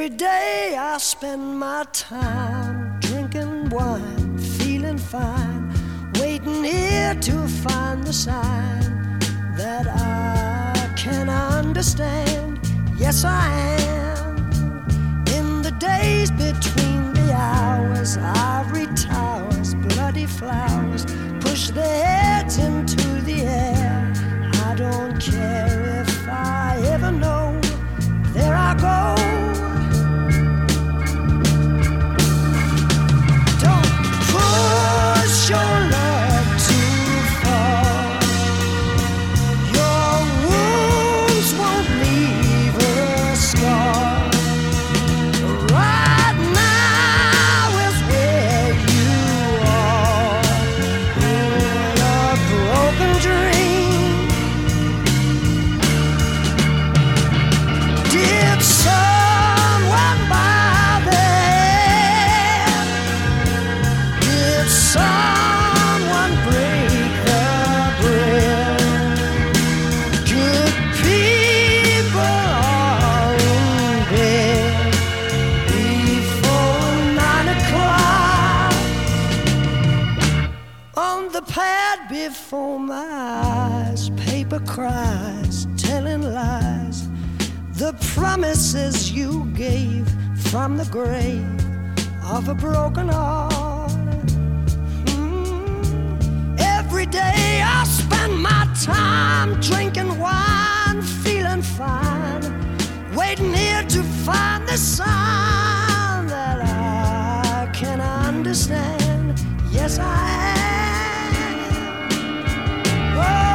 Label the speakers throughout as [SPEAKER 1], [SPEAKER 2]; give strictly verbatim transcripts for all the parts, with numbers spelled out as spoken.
[SPEAKER 1] Every day I spend my time drinking wine, feeling fine, waiting here to find the sign that I can understand. Yes, I am. In the days between the hours, ivory towers, bloody flowers push their heads into the air. I don't care if I ever know. There I go. Push your love too far. Your wounds won't leave a scar. Right now is where you are, in a broken dream. Did someone buy them? Did someone break the bread? Good people are in bed before nine o'clock. On the pad before my eyes, paper cries, telling lies. The promises you gave from the grave of a broken heart. Mm. Every day I spend my time drinking wine, feeling fine, waiting here to find the sign that I can understand. Yes, I am. Oh.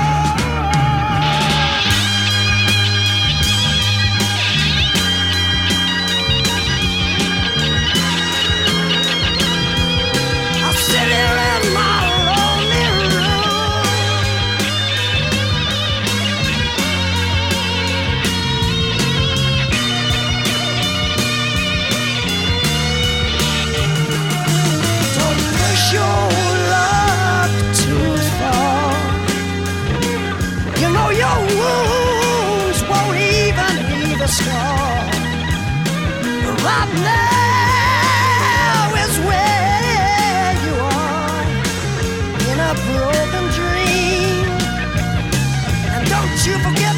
[SPEAKER 1] Scar. Right now is where you are, in a broken dream. And don't you forget